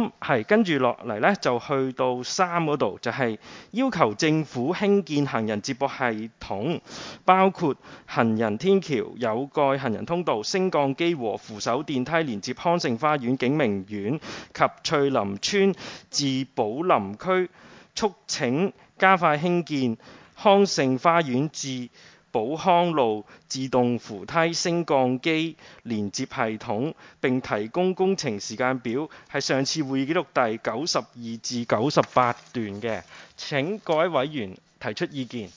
咁係跟住落嚟呢，就去到3嗰度，就係要求政府興建行人接駁系統，包括行人天橋、有蓋行人通道、升降機和扶手電梯連接康盛花園、景明苑及翠林村至寶林區，促請加快興建康盛花園至寶康路自動扶梯升降機連接系統，並提供工程時間表，係上次會議記錄第92至98段嘅。請各位委員提出意見。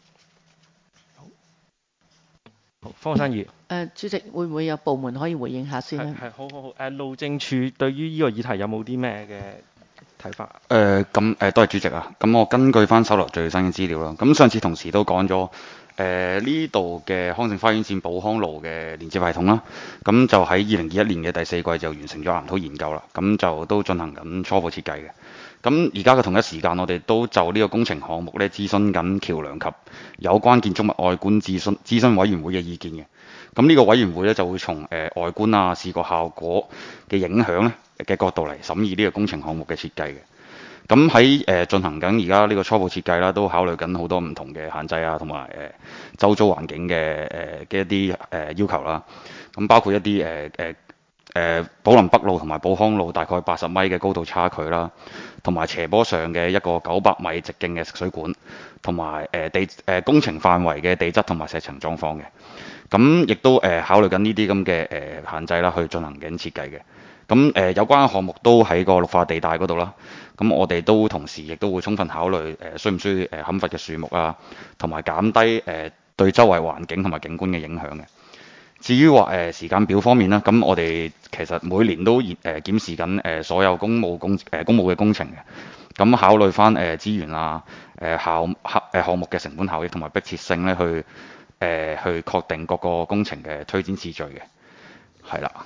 好，方生議。 主席會唔會有部門可以回應下先呢？ 係好。路政署對於呢個議題有冇啲咩嘅睇法？ 多謝主席啊。咁我根據翻手頭最新嘅資料啦。咁上次同事都講咗。呢度嘅康盛花園線寶康路嘅連接系統啦，咁就喺2021年嘅第4季就完成咗藍圖研究啦，咁就都進行緊初步設計嘅。咁而家嘅同一時間，我哋都就呢個工程項目咧諮詢緊橋梁及有關建築物外觀諮詢委員會嘅意見嘅。咁呢個委員會咧就會從外觀啊、視覺效果嘅影響咧嘅角度嚟審議呢個工程項目嘅設計嘅。咁喺進行緊而家呢個初步設計啦，都考慮緊好多唔同嘅限制啊，同埋周遭環境嘅一啲要求啦。咁包括一啲寶林北路同埋寶康路大概80米嘅高度差距啦，同埋斜坡上嘅一個900米直徑嘅食水管，同埋工程範圍嘅地質同埋石層狀況嘅。咁亦都考慮緊呢啲咁嘅限制啦，去進行緊設計嘅。咁有關嘅項目都喺個綠化地帶嗰度啦。咁我哋都同時亦都會充分考慮需唔需要砍伐嘅樹木啊，同埋減低對周圍環境同埋景觀嘅影響嘅。至於話時間表方面啦，咁我哋其實每年都檢視緊所有公務嘅工程嘅。咁考慮翻資源啊、項目嘅成本效益同埋迫切性咧，去確定各個工程嘅推展次序嘅。係啦。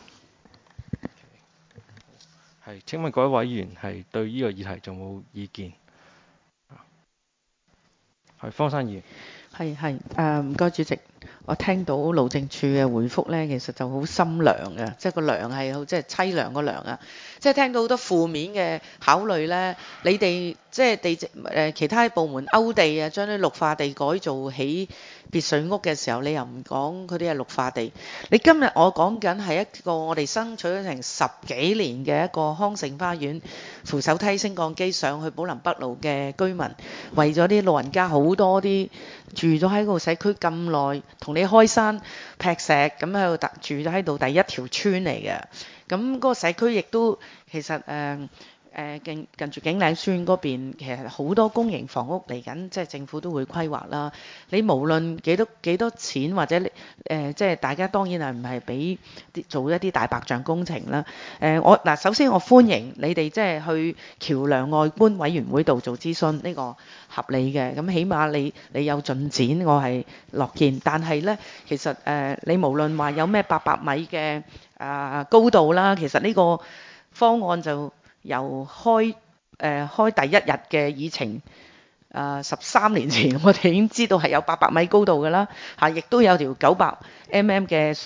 係，請問各位委員係對呢個議題仲冇意見？係，方生議員。 唔該主席，我聽到路政署嘅回覆呢，其實就好心涼嘅，即係個涼係好即係凄涼個涼啊！即係聽到好多負面嘅考慮呢，你哋即係其他部門勾地啊，將啲綠化地改造起別墅屋嘅時候，你又唔講佢啲係綠化地。你今日我講緊係一個我哋爭取咗成10幾年嘅一個康盛花園扶手梯升降機上去寶林北路嘅居民，為咗啲老人家好多啲住咗喺個社區咁耐，同你開山劈石咁喺度住咗喺度第一條村嚟嘅。咁嗰個社區亦都其實近住景嶺村嗰邊，其實好多公營房屋嚟緊，即係政府都會規劃啦。你無論幾多錢，或者即係大家當然係唔係俾做一啲大白象工程啦。首先我歡迎你哋即係去橋梁外觀委員會度做諮詢，呢個合理嘅。咁起碼你有進展，我係樂見。但係呢，其實你無論話有咩800米嘅高度啦，其實呢個方案就由開第一日嘅議程13年前，我哋已經知道係有800米高度㗎啦，亦都有條900 mm 嘅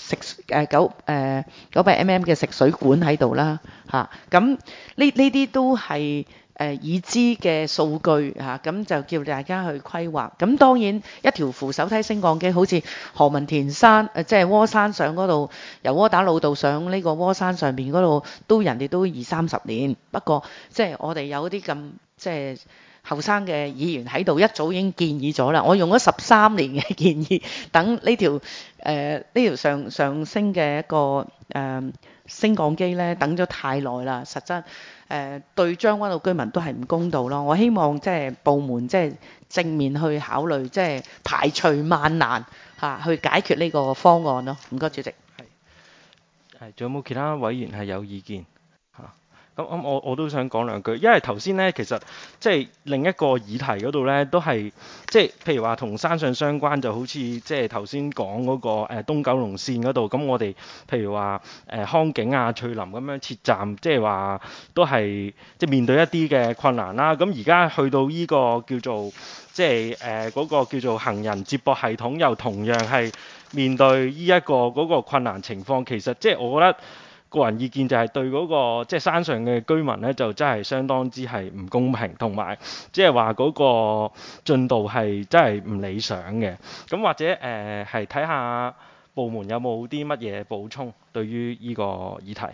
900 mm 嘅食水管喺度啦，咁呢啲都係已知嘅數據咁就叫大家去規劃。咁當然一條扶手梯升降機，好似何文田山即係窩山上嗰度，由窩打老道上呢個窩山上邊嗰度，人哋都20-30年。不過即係我哋有啲咁即係後生嘅議員喺度，一早已經建議咗啦。我用咗13年嘅建議，等呢條上升嘅一個升降機咧，等咗太耐啦，實質對將軍澳居民都係唔公道咯。我希望即係部門即係正面去考慮，即係排除萬難去解決呢個方案咯。唔該主席。 係，仲有冇其他委員係有意見？咁我都想講兩句，因為頭先咧其實即係另一個議題嗰度咧都係即係譬如話同山上相關，就好似即係頭先講嗰個東九龍線嗰度，咁我哋譬如話康景啊、翠林咁樣設站，即係話都係即係面對一啲嘅困難啦。咁而家去到呢個叫做即係嗰個叫做行人接駁系統，又同樣係面對呢一個嗰個困難情況。其實即係我覺得個人意見就係對嗰個即係山上嘅居民咧，就真係相當之係唔公平，同埋即係話嗰個進度係真係唔理想嘅。咁或者係睇下部門有冇啲乜嘢補充對於呢個議題。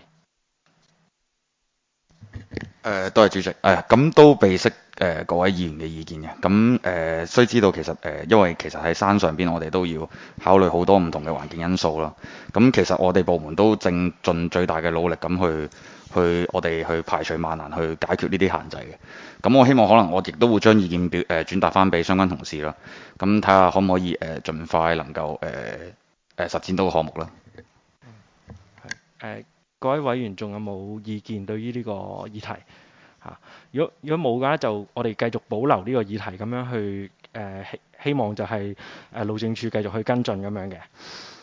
多謝主席。咁都備悉各位議員嘅意見嘅。咁須知道其實因為其實喺山上邊，我哋都要考慮好多唔同嘅環境因素啦。咁其實我哋部門都正盡最大嘅努力咁我哋去排除萬難去解決呢啲限制嘅。咁我希望可能我亦都會將意見轉達翻俾相關同事啦。咁睇下可唔可以盡快能夠實踐到個項目啦。 各位委員仲有冇意見對於呢個議題？如果冇嘅話，就我哋繼續保留呢個議題咁樣去希望就係路政署繼續去跟進咁樣嘅。